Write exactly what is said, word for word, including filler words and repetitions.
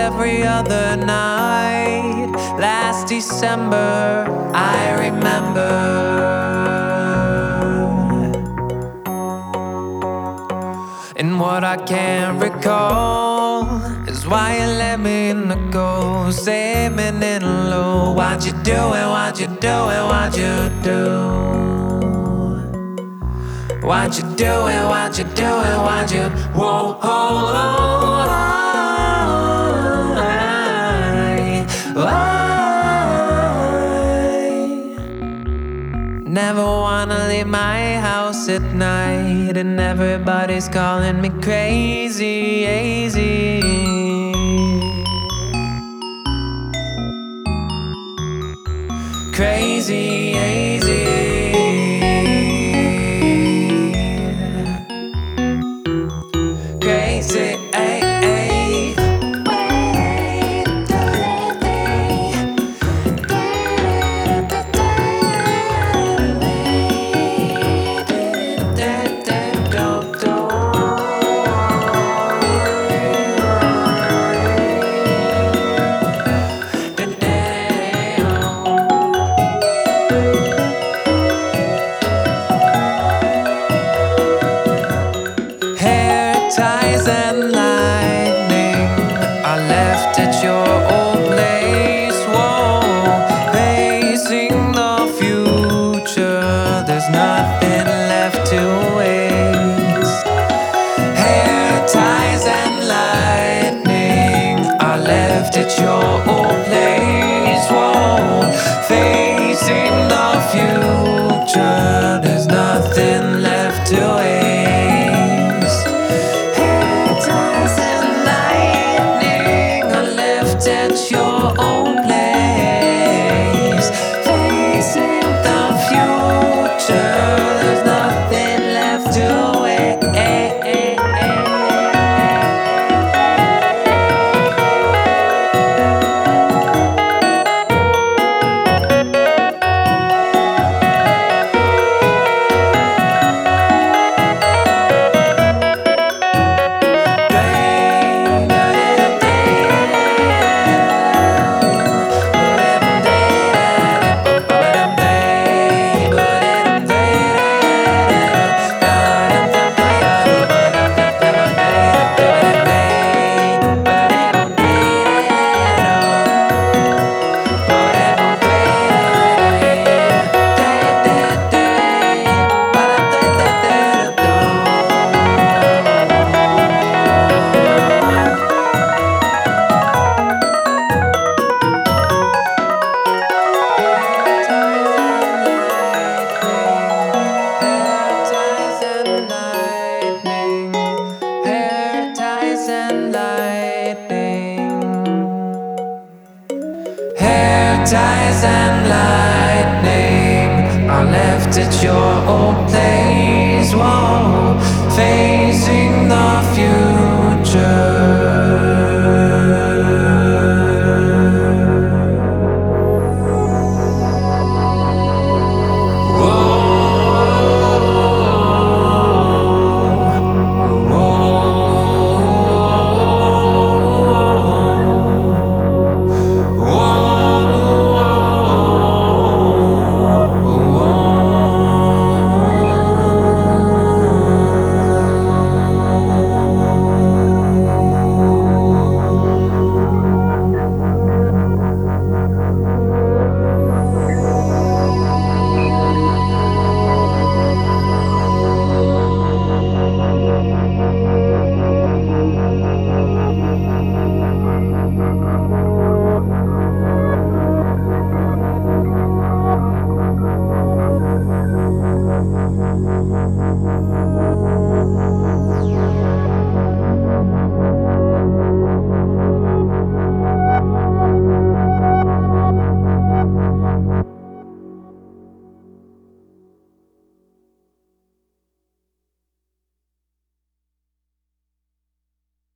every other night. Last December, I remember. And what I can't recall is why you let me in the ghost, saving it low. Why'd you do it, why'd you do it, why'd you do? Why'd you do it, why'd you do it, why'd you? Whoa, oh, oh, I, I never wanna leave my house at night, and everybody's calling me crazy, crazy. Crazy, crazy. Crazy, ay, ay. Ties and lightning are left at your old place. Whoa, facing the future, there's nothing left to waste. Hair ties and lightning are left at your old place. Whoa, facing the future, there's nothing left to waste. At your own place, facing the future, there's nothing left to wait. Ties and lightning are left at your own